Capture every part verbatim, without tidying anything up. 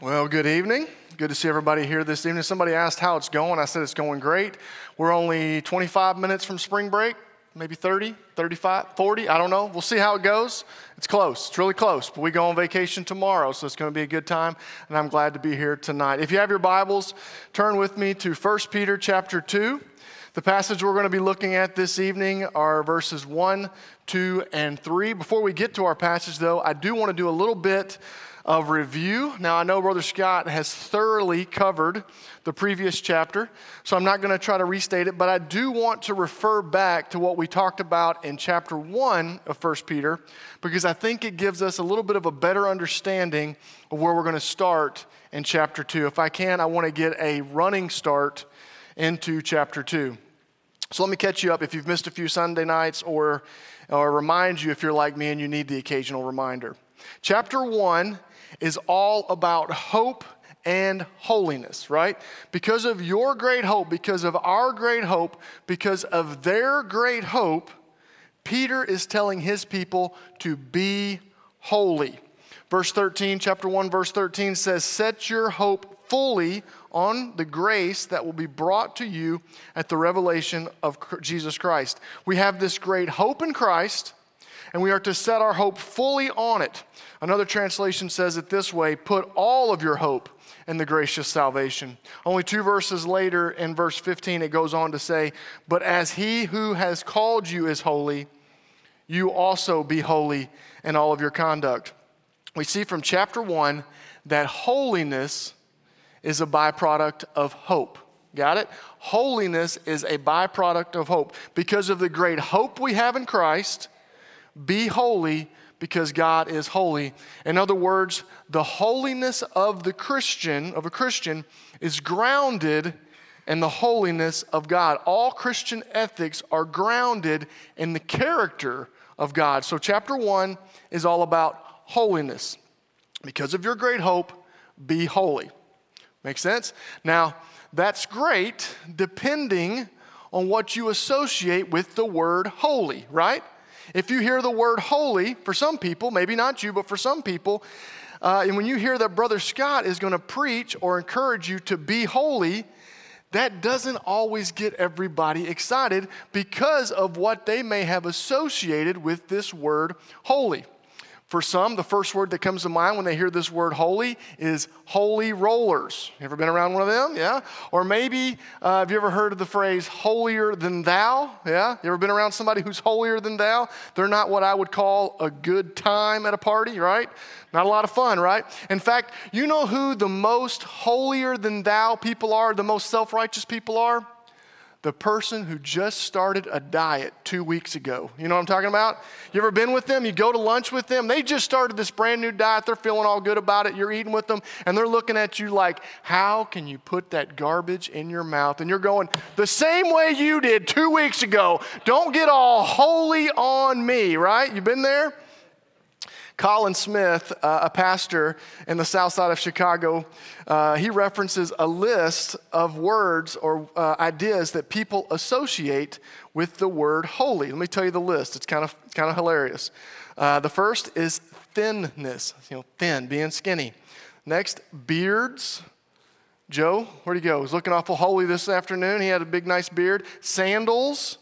Well, good evening. Good to see everybody here this evening. Somebody asked how it's going. I said it's going great. We're only twenty-five minutes from spring break, maybe thirty, thirty-five, forty. I don't know. We'll see how it goes. It's close. It's really close. But we go on vacation tomorrow, so it's going to be a good time, and I'm glad to be here tonight. If you have your Bibles, turn with me to First Peter chapter two. The passage we're going to be looking at this evening are verses one, two, and three. Before we get to our passage, though, I do want to do a little bit of review. Now, I know Brother Scott has thoroughly covered the previous chapter, so I'm not going to try to restate it, but I do want to refer back to what we talked about in chapter one of First Peter, because I think it gives us a little bit of a better understanding of where we're going to start in chapter two. If I can, I want to get a running start into chapter two. So let me catch you up if you've missed a few Sunday nights, or, or remind you if you're like me and you need the occasional reminder. Chapter one is all about hope and holiness, right? Because of your great hope, because of our great hope, because of their great hope, Peter is telling his people to be holy. Verse thirteen, chapter one, verse thirteen says, "Set your hope fully on the grace that will be brought to you at the revelation of Jesus Christ." We have this great hope in Christ, and we are to set our hope fully on it. Another translation says it this way: put all of your hope in the gracious salvation. Only two verses later, in verse fifteen, it goes on to say, "But as he who has called you is holy, you also be holy in all of your conduct." We see from chapter one that holiness is a byproduct of hope. Got it? Holiness is a byproduct of hope. Because of the great hope we have in Christ, be holy because God is holy. In other words, the holiness of the Christian, of a Christian, is grounded in the holiness of God. All Christian ethics are grounded in the character of God. So chapter one is all about holiness. Because of your great hope, be holy. Make sense? Now, that's great depending on what you associate with the word holy, right? If you hear the word holy, for some people, maybe not you, but for some people, uh, and when you hear that Brother Scott is going to preach or encourage you to be holy, that doesn't always get everybody excited because of what they may have associated with this word holy. For some, the first word that comes to mind when they hear this word holy is holy rollers. You ever been around one of them? Yeah? Or maybe, uh, have you ever heard of the phrase holier than thou? Yeah? You ever been around somebody who's holier than thou? They're not what I would call a good time at a party, right? Not a lot of fun, right? In fact, you know who the most holier than thou people are, the most self-righteous people are? The person who just started a diet two weeks ago. You know what I'm talking about? You ever been with them? You go to lunch with them. They just started this brand new diet. They're feeling all good about it. You're eating with them, and they're looking at you like, how can you put that garbage in your mouth? And you're going, the same way you did two weeks ago. Don't get all holy on me, right? You been there? Colin Smith, uh, a pastor in the south side of Chicago, uh, he references a list of words or uh, ideas that people associate with the word holy. Let me tell you the list. It's kind of kind of hilarious. Uh, the first is thinness, you know, thin, being skinny. Next, beards. Joe, where'd he go? He's looking awful holy this afternoon. He had a big, nice beard. Sandals,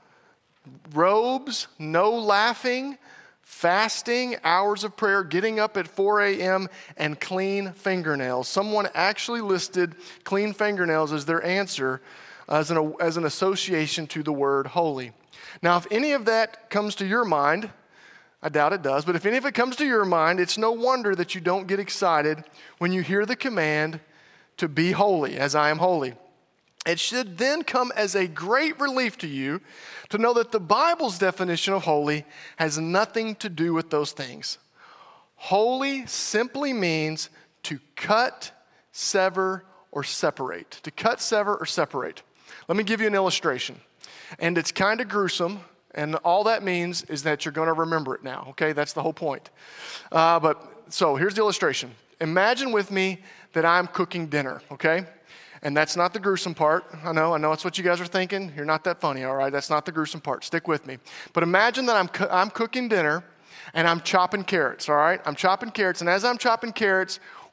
robes, no laughing, fasting, hours of prayer, getting up at four a.m., and clean fingernails. Someone actually listed clean fingernails as their answer as an, as an association to the word holy. Now, if any of that comes to your mind, I doubt it does, but if any of it comes to your mind, it's no wonder that you don't get excited when you hear the command to be holy as I am holy. It should then come as a great relief to you to know that the Bible's definition of holy has nothing to do with those things. Holy simply means to cut, sever, or separate. To cut, sever, or separate. Let me give you an illustration. And it's kind of gruesome, and all that means is that you're going to remember it now, okay? That's the whole point. Uh, but so here's the illustration. Imagine with me that I'm cooking dinner, okay? And that's not the gruesome part. I know, I know that's what you guys are thinking. You're not that funny, all right? That's not the gruesome part. Stick with me. But imagine that I'm co- I'm cooking dinner and I'm chopping carrots, all right? I'm chopping carrots, and as I'm chopping carrots,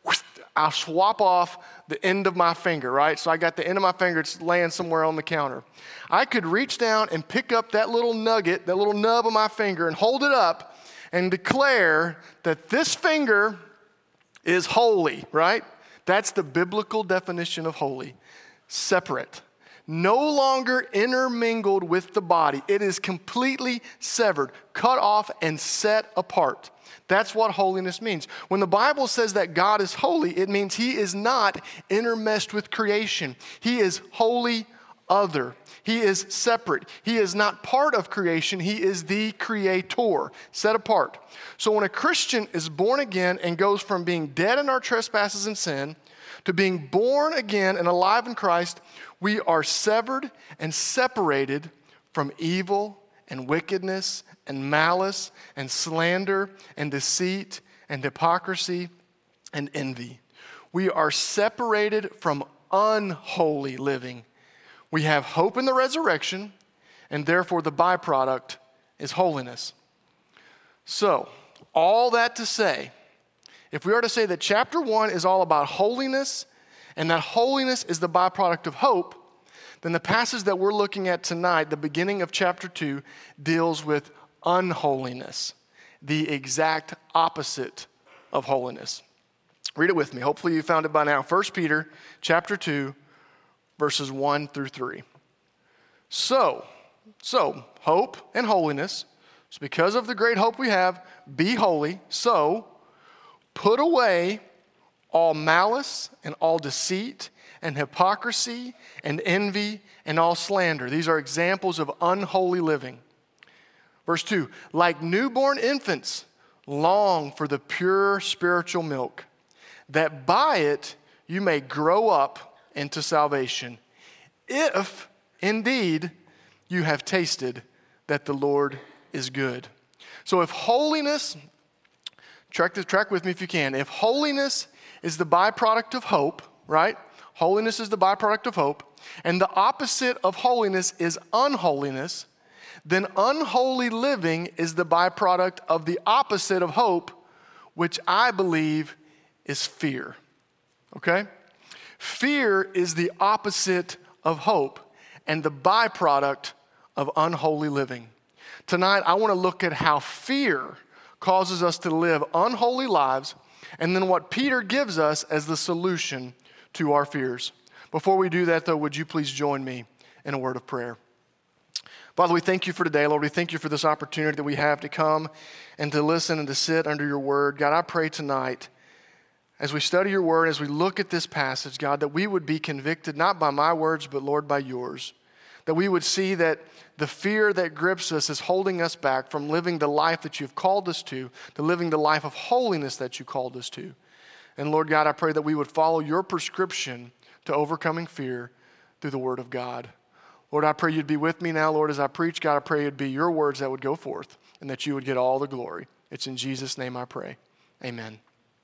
I'll swap off the end of my finger, right? So I got the end of my finger, it's laying somewhere on the counter. I could reach down and pick up that little nugget, that little nub of my finger, and hold it up and declare that this finger is holy, right? That's the biblical definition of holy. Separate. No longer intermingled with the body. It is completely severed, cut off, and set apart. That's what holiness means. When the Bible says that God is holy, it means he is not intermeshed with creation. He is wholly other. He is separate. He is not part of creation. He is the creator, set apart. So when a Christian is born again and goes from being dead in our trespasses and sin to being born again and alive in Christ, we are severed and separated from evil and wickedness and malice and slander and deceit and hypocrisy and envy. We are separated from unholy living. We have hope in the resurrection, and therefore the byproduct is holiness. So, all that to say, if we are to say that chapter one is all about holiness, and that holiness is the byproduct of hope, then the passage that we're looking at tonight, the beginning of chapter two, deals with unholiness, the exact opposite of holiness. Read it with me. Hopefully you found it by now. First Peter chapter two, verses one through three. So, so hope and holiness. So because of the great hope we have, be holy. So put away all malice and all deceit and hypocrisy and envy and all slander. These are examples of unholy living. Verse two, like newborn infants, long for the pure spiritual milk, that by it you may grow up into salvation, if indeed you have tasted that the Lord is good. So if holiness, track, this, track with me if you can, if holiness is the byproduct of hope, right? Holiness is the byproduct of hope, and the opposite of holiness is unholiness, then unholy living is the byproduct of the opposite of hope, which I believe is fear. Okay? Fear is the opposite of hope and the byproduct of unholy living. Tonight, I want to look at how fear causes us to live unholy lives, and then what Peter gives us as the solution to our fears. Before we do that, though, would you please join me in a word of prayer? Father, we thank you for today, Lord. We thank you for this opportunity that we have to come and to listen and to sit under your word. God, I pray tonight, as we study your word, as we look at this passage, God, that we would be convicted not by my words, but Lord, by yours. That we would see that the fear that grips us is holding us back from living the life that you've called us to, to living the life of holiness that you called us to. And Lord God, I pray that we would follow your prescription to overcoming fear through the word of God. Lord, I pray you'd be with me now, Lord, as I preach. God, I pray it'd be your words that would go forth and that you would get all the glory. It's in Jesus' name I pray. Amen.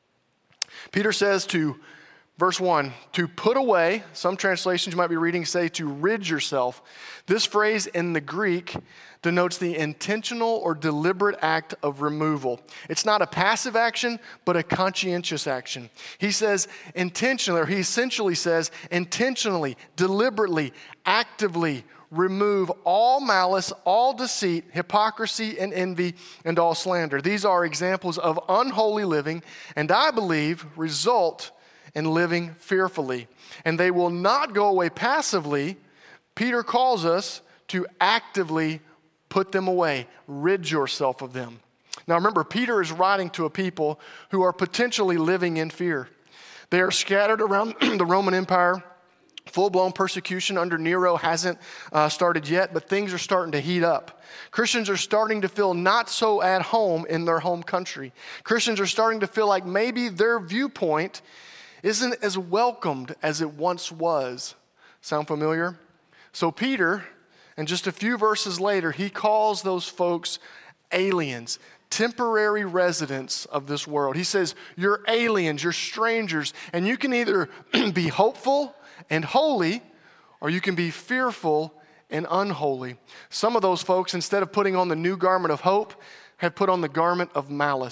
Peter says to, verse one, to put away, some translations you might be reading say to rid yourself. This phrase in the Greek denotes the intentional or deliberate act of removal. It's not a passive action, but a conscientious action. He says intentionally, or he essentially says intentionally, deliberately, actively remove all malice, all deceit, hypocrisy, and envy, and all slander. These are examples of unholy living, and I believe result in living fearfully. And they will not go away passively. Peter calls us to actively put them away. Rid yourself of them. Now remember, Peter is writing to a people who are potentially living in fear. They are scattered around the Roman Empire. Full-blown persecution under Nero hasn't uh, started yet, but things are starting to heat up. Christians are starting to feel not so at home in their home country. Christians are starting to feel like maybe their viewpoint isn't as welcomed as it once was. Sound familiar? So Peter, and just a few verses later, he calls those folks aliens, temporary residents of this world. He says, you're aliens, you're strangers, and you can either be hopeful and holy, or you can be fearful and unholy. Some of those folks, instead of putting on the new garment of hope, have put on the garment of malice.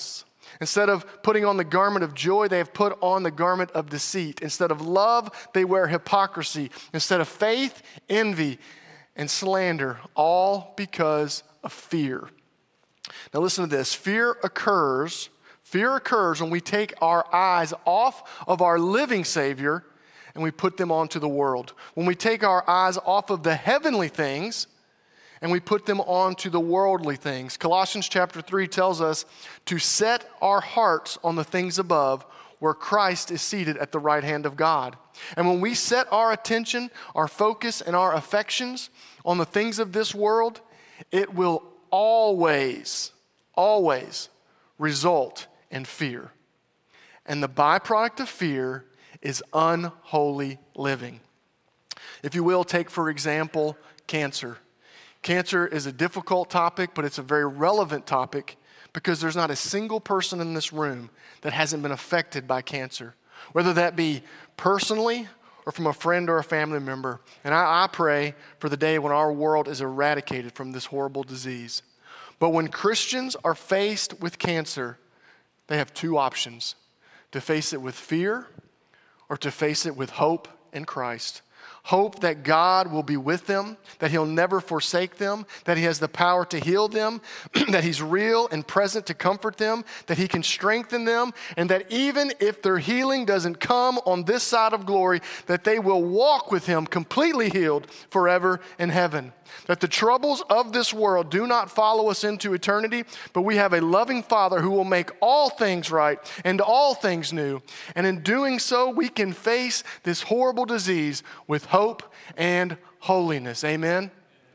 Instead of putting on the garment of joy, they have put on the garment of deceit. Instead of love, they wear hypocrisy. Instead of faith, envy and slander, all because of fear. Now listen to this. Fear occurs, fear occurs when we take our eyes off of our living Savior and we put them onto the world. When we take our eyes off of the heavenly things and we put them onto the worldly things. Colossians chapter three tells us to set our hearts on the things above where Christ is seated at the right hand of God. And when we set our attention, our focus, and our affections on the things of this world, it will always, always result in fear. And the byproduct of fear is unholy living. If you will, take for example, cancer. Cancer is a difficult topic, but it's a very relevant topic because there's not a single person in this room that hasn't been affected by cancer, whether that be personally or from a friend or a family member. And I, I pray for the day when our world is eradicated from this horrible disease. But when Christians are faced with cancer, they have two options: to face it with fear or to face it with hope in Christ. Hope that God will be with them, that He'll never forsake them, that He has the power to heal them, that He's real and present to comfort them, that He can strengthen them, and that even if their healing doesn't come on this side of glory, that they will walk with Him completely healed forever in heaven. That the troubles of this world do not follow us into eternity, but we have a loving Father who will make all things right and all things new. And in doing so, we can face this horrible disease with hope and holiness. Amen?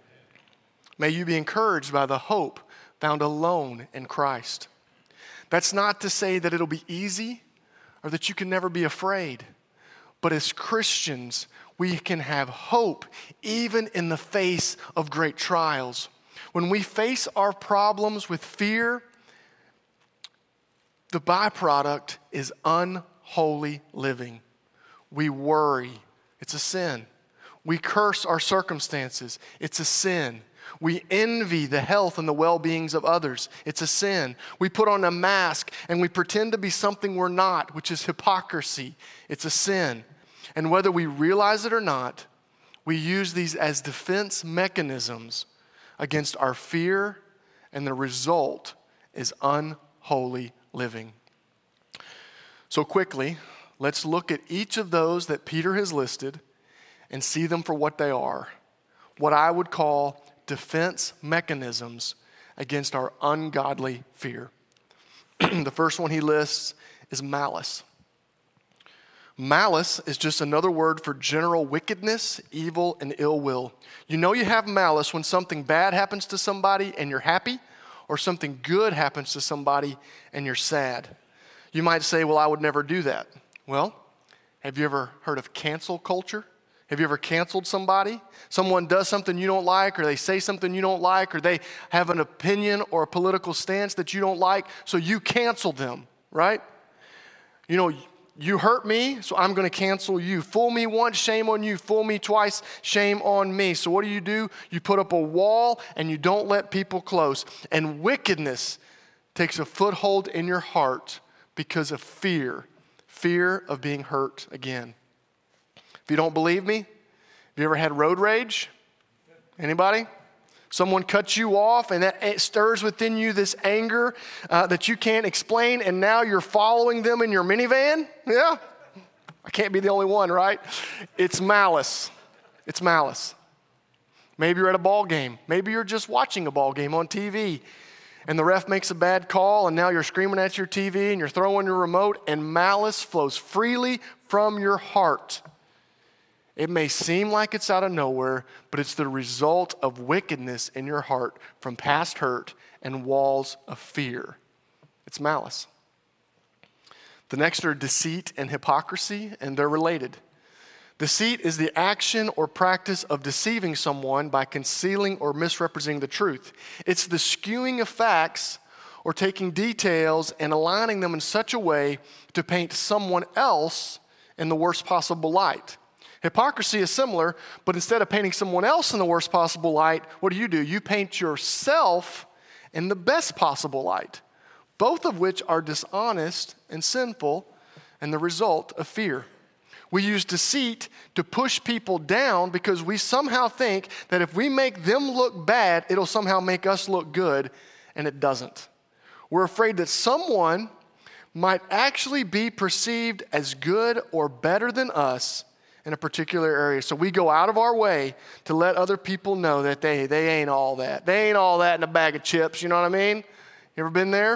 May you be encouraged by the hope found alone in Christ. That's not to say that it'll be easy or that you can never be afraid. But as Christians, we can have hope even in the face of great trials. When we face our problems with fear, the byproduct is unholy living. We worry. It's a sin. We curse our circumstances. It's a sin. We envy the health and the well-beings of others. It's a sin. We put on a mask and we pretend to be something we're not, which is hypocrisy. It's a sin. And whether we realize it or not, we use these as defense mechanisms against our fear, and the result is unholy living. So quickly, let's look at each of those that Peter has listed and see them for what they are. What I would call defense mechanisms against our ungodly fear. The first one he lists is malice. Malice is just another word for general wickedness, evil, and ill will. You know you have malice when something bad happens to somebody and you're happy, or something good happens to somebody and you're sad. You might say, well, I would never do that. Well, have you ever heard of cancel culture? Have you ever canceled somebody? Someone does something you don't like, or they say something you don't like, or they have an opinion or a political stance that you don't like, so you cancel them, right? You know, you hurt me, so I'm going to cancel you. Fool me once, shame on you. Fool me twice, shame on me. So what do you do? You put up a wall and you don't let people close. And wickedness takes a foothold in your heart because of fear. Fear of being hurt again. If you don't believe me, have you ever had road rage? Anybody? Someone cuts you off and that stirs within you this anger uh, that you can't explain, and now you're following them in your minivan? Yeah? I can't be the only one, right? It's malice. It's malice. Maybe you're at a ball game. Maybe you're just watching a ball game on T V, and the ref makes a bad call, and now you're screaming at your T V and you're throwing your remote, and malice flows freely from your heart. It may seem like it's out of nowhere, but it's the result of wickedness in your heart from past hurt and walls of fear. It's malice. The next are deceit and hypocrisy, and they're related. Deceit is the action or practice of deceiving someone by concealing or misrepresenting the truth. It's the skewing of facts or taking details and aligning them in such a way to paint someone else in the worst possible light. Hypocrisy is similar, but instead of painting someone else in the worst possible light, what do you do? You paint yourself in the best possible light. both of which are dishonest and sinful and the result of fear. We use deceit to push people down because we somehow think that if we make them look bad, it'll somehow make us look good, and it doesn't. We're afraid that someone might actually be perceived as good or better than us in a particular area. So we go out of our way to let other people know that they, they ain't all that. They ain't all that in a bag of chips, you know what I mean? You ever been there?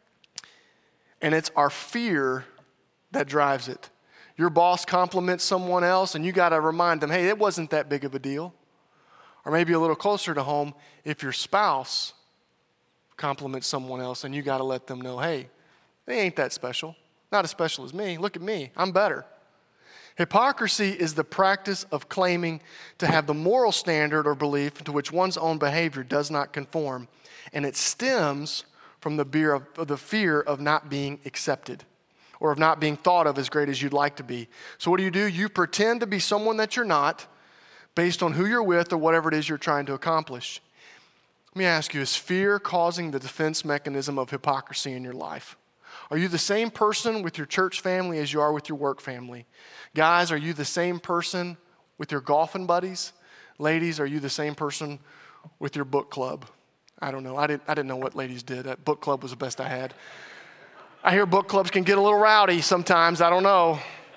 And it's our fear that drives it. Your boss compliments someone else and you got to remind them, hey, it wasn't that big of a deal. Or maybe a little closer to home, if your spouse compliments someone else and you got to let them know, hey, they ain't that special. Not as special as me. Look at me. I'm better. Hypocrisy is the practice of claiming to have the moral standard or belief to which one's own behavior does not conform. And it stems from the fear of, the fear of not being accepted or of not being thought of as great as you'd like to be. So what do you do? You pretend to be someone that you're not based on who you're with or whatever it is you're trying to accomplish. Let me ask you, is fear causing the defense mechanism of hypocrisy in your life? Are you the same person with your church family as you are with your work family? Guys, are you the same person with your golfing buddies? Ladies, are you the same person with your book club? I don't know. I didn't, I didn't know what ladies did. That book club was the best I had. I hear book clubs can get a little rowdy sometimes. I don't know.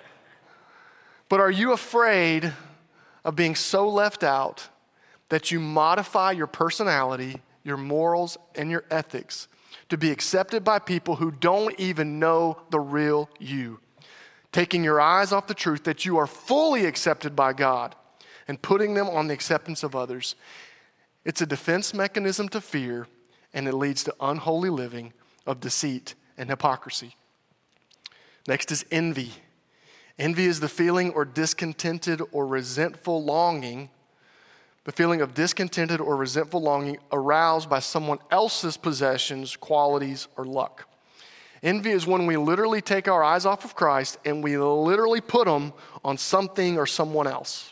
But are you afraid of being so left out that you modify your personality, your morals, and your ethics to be accepted by people who don't even know the real you? Taking your eyes off the truth that you are fully accepted by God and putting them on the acceptance of others. It's a defense mechanism to fear, and it leads to unholy living of deceit and hypocrisy. Next is envy. Envy is the feeling or discontented or resentful longing, the feeling of discontented or resentful longing aroused by someone else's possessions, qualities, or luck. Envy is when we literally take our eyes off of Christ and we literally put them on something or someone else.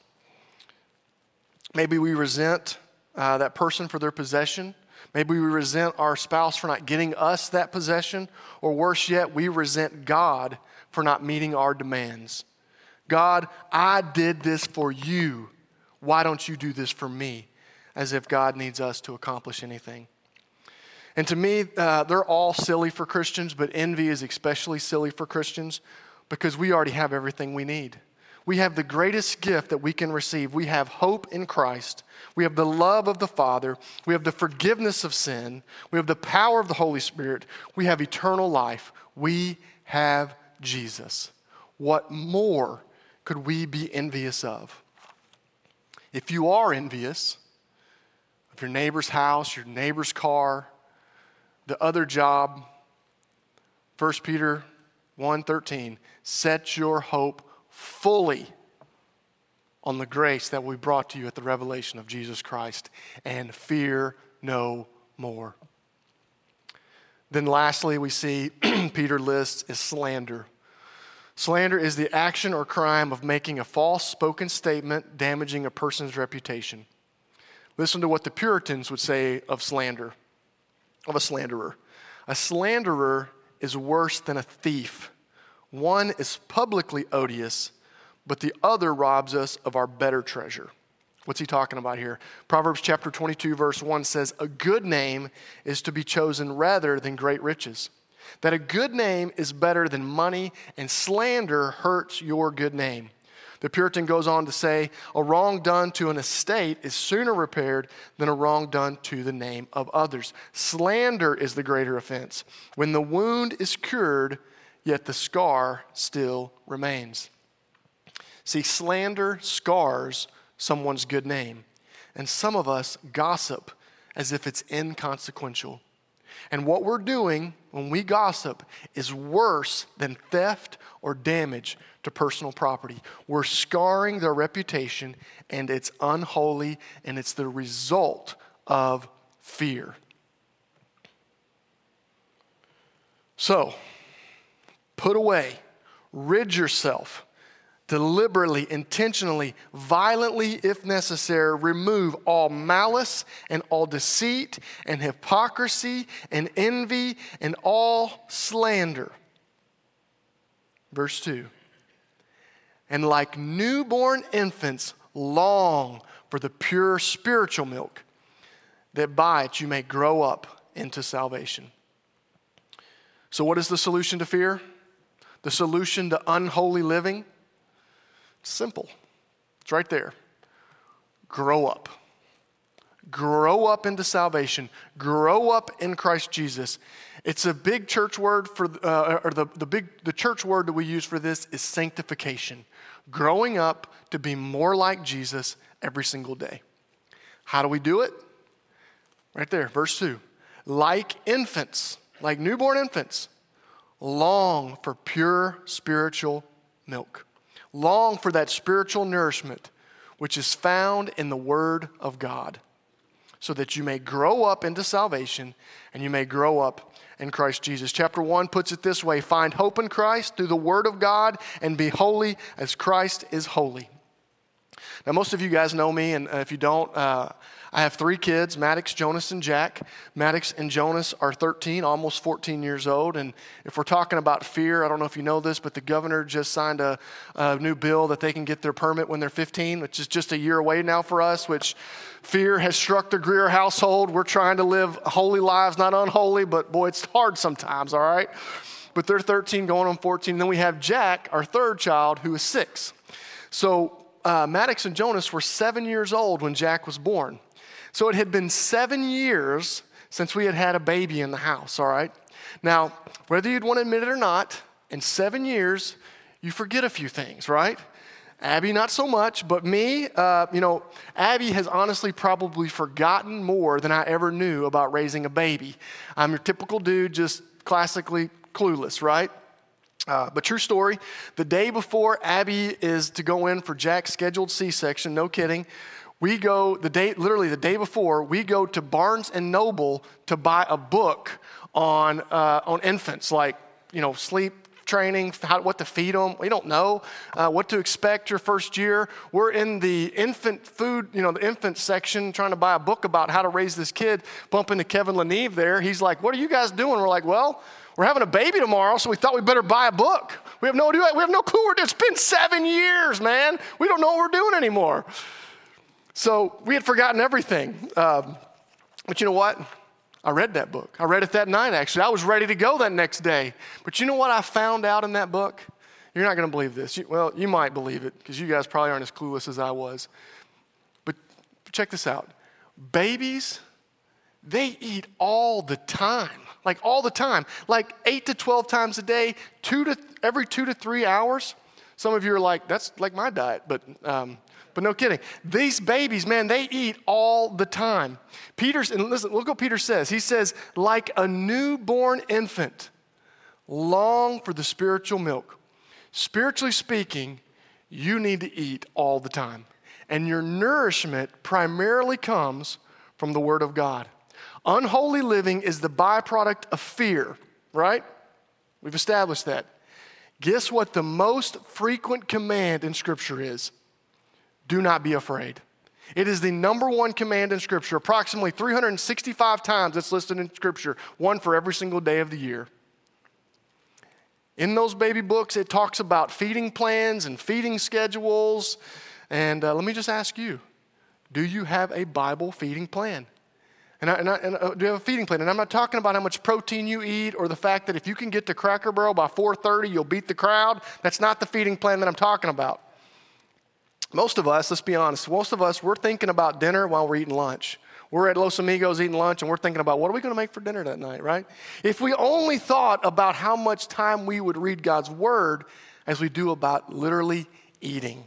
Maybe we resent uh, that person for their possession. Maybe we resent our spouse for not getting us that possession. Or worse yet, we resent God for not meeting our demands. God, I did this for you. Why don't you do this for me? As if God needs us to accomplish anything. And to me, uh, they're all silly for Christians, but envy is especially silly for Christians because we already have everything we need. We have the greatest gift that we can receive. We have hope in Christ. We have the love of the Father. We have the forgiveness of sin. We have the power of the Holy Spirit. We have eternal life. We have Jesus. What more could we be envious of? If you are envious of your neighbor's house, your neighbor's car, the other job, First Peter one thirteen, set your hope fully on the grace that we brought to you at the revelation of Jesus Christ, and fear no more. Then lastly, we see Peter lists is slander. Slander is the action or crime of making a false spoken statement damaging a person's reputation. Listen to what the Puritans would say of slander, of a slanderer. A slanderer is worse than a thief. One is publicly odious, but the other robs us of our better treasure. What's he talking about here? Proverbs chapter twenty-two, verse one says, a good name is to be chosen rather than great riches. That a good name is better than money, and slander hurts your good name. The Puritan goes on to say, a wrong done to an estate is sooner repaired than a wrong done to the name of others. Slander is the greater offense. When the wound is cured, yet the scar still remains. See, slander scars someone's good name, and some of us gossip as if it's inconsequential. And what we're doing when we gossip is worse than theft or damage to personal property. We're scarring their reputation, and it's unholy, and it's the result of fear. So, put away, rid yourself, deliberately, intentionally, violently, if necessary, remove all malice and all deceit and hypocrisy and envy and all slander. Verse two. And like newborn infants, long for the pure spiritual milk, that by it you may grow up into salvation. So what is the solution to fear? The solution to unholy living? Simple. It's right there. Grow up. Grow up into salvation. Grow up in Christ Jesus. It's a big church word for, uh, or the, the big, the church word that we use for this is sanctification. Growing up to be more like Jesus every single day. How do we do it? Right there, verse two. Like infants, like newborn infants, long for pure spiritual milk. Long for that spiritual nourishment which is found in the Word of God, so that you may grow up into salvation and you may grow up in Christ Jesus. Chapter one puts it this way: find hope in Christ through the Word of God and be holy as Christ is holy. Now, most of you guys know me, and if you don't, uh, I have three kids, Maddox, Jonas, and Jack. Maddox and Jonas are thirteen, almost fourteen years old. And if we're talking about fear, I don't know if you know this, but the governor just signed a, a new bill that they can get their permit when they're fifteen, which is just a year away now for us, which fear has struck the Greer household. We're trying to live holy lives, not unholy, but boy, it's hard sometimes, all right? But they're thirteen going on fourteen. And then we have Jack, our third child, who is six. So uh, Maddox and Jonas were seven years old when Jack was born. So it had been seven years since we had had a baby in the house, all right? Now, whether you'd want to admit it or not, in seven years, you forget a few things, right? Abby, not so much, but me, uh, you know, Abby has honestly probably forgotten more than I ever knew about raising a baby. I'm your typical dude, just classically clueless, right? Uh, but true story, the day before Abby is to go in for Jack's scheduled C-section, no kidding, we go, the day, literally the day before, we go to Barnes and Noble to buy a book on uh, on infants, like, you know, sleep training, how, what to feed them. We don't know uh, what to expect your first year. We're in the infant food, you know, the infant section trying to buy a book about how to raise this kid, bump into Kevin Lanieve there. He's like, what are you guys doing? We're like, well, we're having a baby tomorrow, so we thought we better buy a book. We have no idea. We have no clue. It's been seven years, man. We don't know what we're doing anymore. So we had forgotten everything. Um, but you know what? I read that book. I read it that night, actually. I was ready to go that next day. But you know what I found out in that book? You're not going to believe this. You, well, you might believe it, because you guys probably aren't as clueless as I was. But check this out. Babies, they eat all the time. Like all the time. Like eight to twelve times a day, two to every two to three hours. Some of you are like, that's like my diet, but um, but no kidding. These babies, man, they eat all the time. Peter's, and listen, look what Peter says. He says, like a newborn infant, long for the spiritual milk. Spiritually speaking, you need to eat all the time. And your nourishment primarily comes from the Word of God. Unholy living is the byproduct of fear, right? We've established that. Guess what the most frequent command in Scripture is? Do not be afraid. It is the number one command in Scripture. Approximately three hundred sixty-five times it's listed in Scripture, one for every single day of the year. In those baby books, it talks about feeding plans and feeding schedules. And uh, let me just ask you, do you have a Bible feeding plan? And, I, and, I, and uh, do you have a feeding plan? And I'm not talking about how much protein you eat or the fact that if you can get to Cracker Barrel by four thirty, you'll beat the crowd. That's not the feeding plan that I'm talking about. Most of us, let's be honest, most of us, we're thinking about dinner while we're eating lunch. We're at Los Amigos eating lunch, and we're thinking about what are we going to make for dinner that night, right? If we only thought about how much time we would read God's Word as we do about literally eating.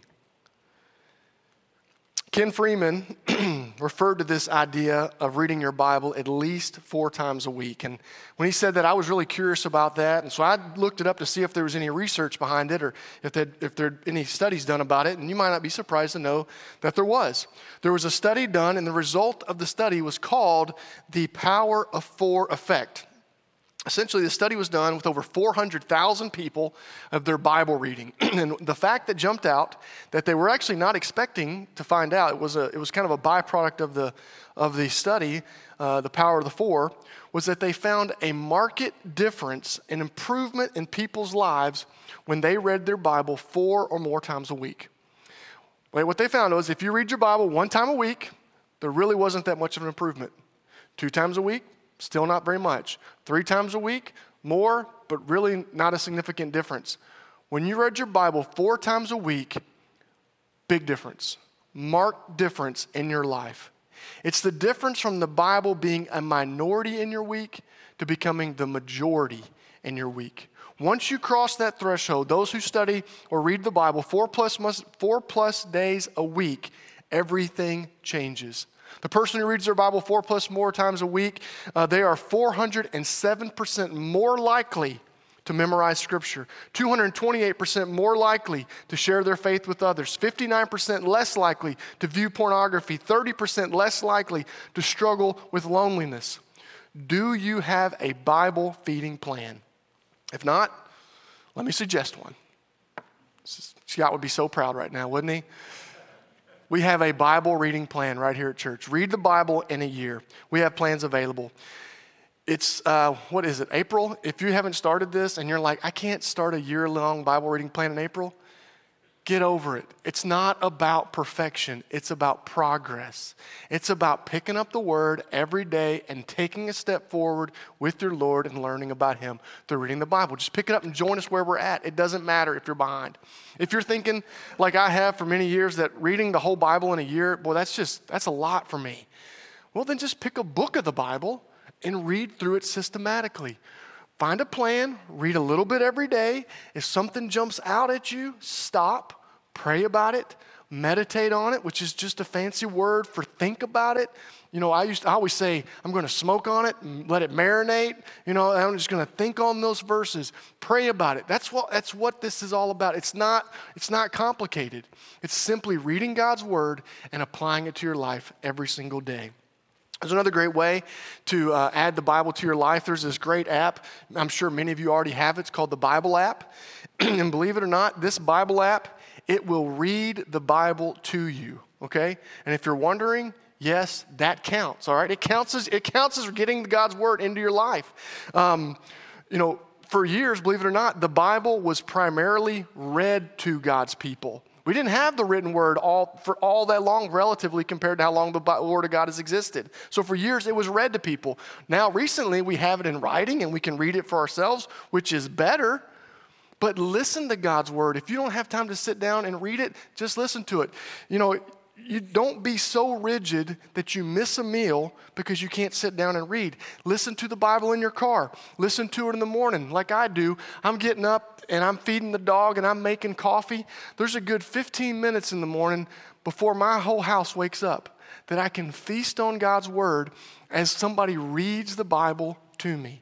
Ken Freeman referred to this idea of reading your Bible at least four times a week. And when he said that, I was really curious about that. And so I looked it up to see if there was any research behind it or if there if there any studies done about it. And you might not be surprised to know that there was. There was a study done, and the result of the study was called the Power of Four effect. Essentially, the study was done with over four hundred thousand people of their Bible reading. And the fact that jumped out that they were actually not expecting to find out, it was, a, it was kind of a byproduct of the, of the study, uh, The Power of the Four, was that they found a marked difference, an improvement in people's lives when they read their Bible four or more times a week. Wait, what they found was if you read your Bible one time a week, there really wasn't that much of an improvement. Two times a week, still not very much. Three times a week, more, but really not a significant difference. When you read your Bible four times a week, big difference, marked difference in your life. It's the difference from the Bible being a minority in your week to becoming the majority in your week. Once you cross that threshold, those who study or read the Bible four plus, four plus days a week, everything changes. The person who reads their Bible four plus more times a week, uh, they are four hundred seven percent more likely to memorize Scripture, two hundred twenty-eight percent more likely to share their faith with others, fifty-nine percent less likely to view pornography, thirty percent less likely to struggle with loneliness. Do you have a Bible feeding plan? If not, let me suggest one. Scott would be so proud right now, wouldn't he? We have a Bible reading plan right here at church. Read the Bible in a year. We have plans available. It's, uh, what is it, April? If you haven't started this and you're like, I can't start a year-long Bible reading plan in April, get over it. It's not about perfection. It's about progress. It's about picking up the Word every day and taking a step forward with your Lord and learning about Him through reading the Bible. Just pick it up and join us where we're at. It doesn't matter if you're behind. If you're thinking, like I have for many years, that reading the whole Bible in a year, boy, that's just, that's a lot for me. Well, then just pick a book of the Bible and read through it systematically. Find a plan, read a little bit every day. If something jumps out at you, stop, pray about it, meditate on it, which is just a fancy word for think about it. You know, I used to, I always say, I'm going to smoke on it and let it marinate. You know, I'm just going to think on those verses, pray about it. That's what, that's what this is all about. It's not, it's not complicated. It's simply reading God's Word and applying it to your life every single day. There's another great way to uh, add the Bible to your life. There's this great app. I'm sure many of you already have it. It's called the Bible app. And believe it or not, this Bible app, it will read the Bible to you, okay? And if you're wondering, yes, that counts, all right? It counts as, it counts as getting God's Word into your life. Um, you know, for years, believe it or not, the Bible was primarily read to God's people. We didn't have the written word all for all that long, relatively, compared to how long the Word of God has existed. So for years, it was read to people. Now, recently, we have it in writing, and we can read it for ourselves, which is better. But listen to God's Word. If you don't have time to sit down and read it, just listen to it. You know, you don't be so rigid that you miss a meal because you can't sit down and read. Listen to the Bible in your car. Listen to it in the morning like I do. I'm getting up and I'm feeding the dog and I'm making coffee. There's a good fifteen minutes in the morning before my whole house wakes up that I can feast on God's Word as somebody reads the Bible to me.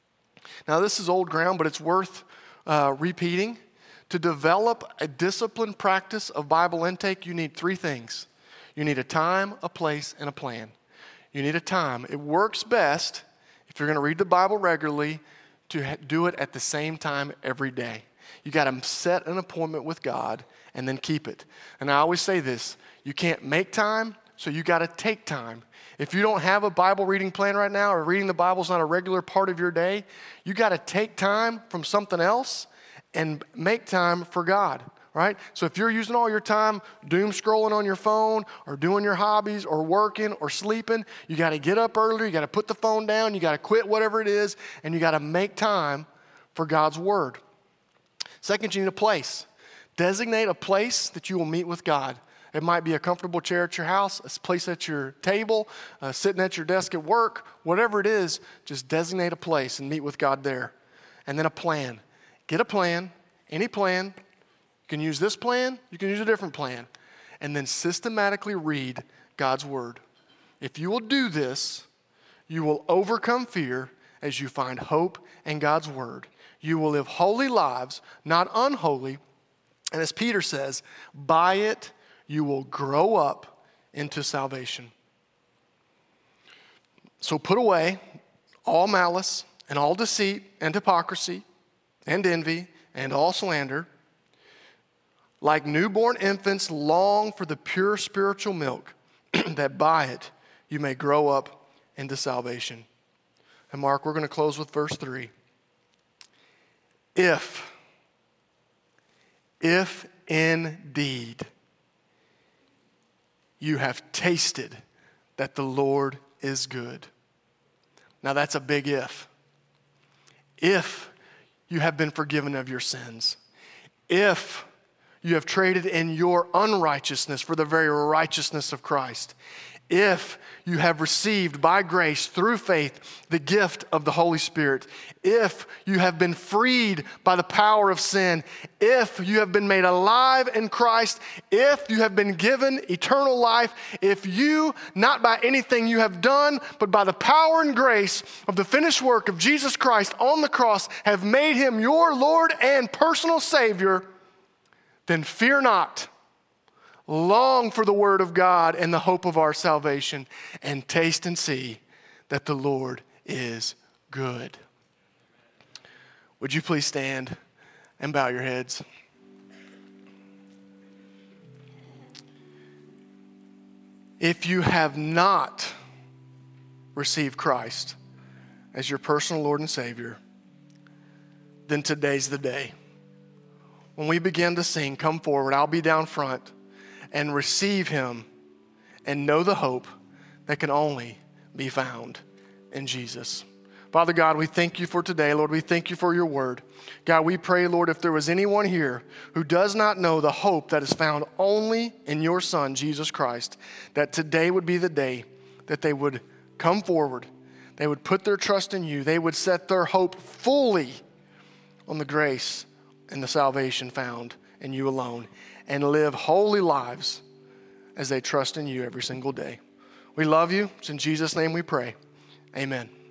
Now, this is old ground, but it's worth uh, repeating. To develop a disciplined practice of Bible intake, you need three things. You need a time, a place, and a plan. You need a time. It works best, if you're going to read the Bible regularly, to ha- do it at the same time every day. You got to set an appointment with God and then keep it. And I always say this, you can't make time, so you got to take time. If you don't have a Bible reading plan right now, or reading the Bible is not a regular part of your day, you got to take time from something else and make time for God, right? So if you're using all your time doom scrolling on your phone or doing your hobbies or working or sleeping, you got to get up earlier, you got to put the phone down, you got to quit whatever it is, and you got to make time for God's Word. Second, you need a place. Designate a place that you will meet with God. It might be a comfortable chair at your house, a place at your table, uh, sitting at your desk at work, whatever it is, just designate a place and meet with God there. And then a plan. Get a plan, any plan. You can use this plan, you can use a different plan. And then systematically read God's Word. If you will do this, you will overcome fear as you find hope in God's Word. You will live holy lives, not unholy. And as Peter says, by it you will grow up into salvation. So put away all malice and all deceit and hypocrisy and envy and all slander. Like newborn infants, long for the pure spiritual milk, that by it you may grow up into salvation. And Mark, we're going to close with verse three. If, if indeed you have tasted that the Lord is good. Now that's a big if. If you have been forgiven of your sins. If you have traded in your unrighteousness for the very righteousness of Christ. If you have received by grace through faith the gift of the Holy Spirit. If you have been freed by the power of sin. If you have been made alive in Christ. If you have been given eternal life. If you, not by anything you have done, but by the power and grace of the finished work of Jesus Christ on the cross, have made him your Lord and personal Savior, then fear not. Long for the word of God and the hope of our salvation, and taste and see that the Lord is good. Would you please stand and bow your heads? If you have not received Christ as your personal Lord and Savior, then today's the day. When we begin to sing, come forward. I'll be down front. And receive him and know the hope that can only be found in Jesus. Father God, we thank you for today. Lord, we thank you for your word. God, we pray, Lord, if there was anyone here who does not know the hope that is found only in your Son, Jesus Christ, that today would be the day that they would come forward. They would put their trust in you. They would set their hope fully on the grace and the salvation found in you alone, and live holy lives as they trust in you every single day. We love you. It's in Jesus' name we pray. Amen.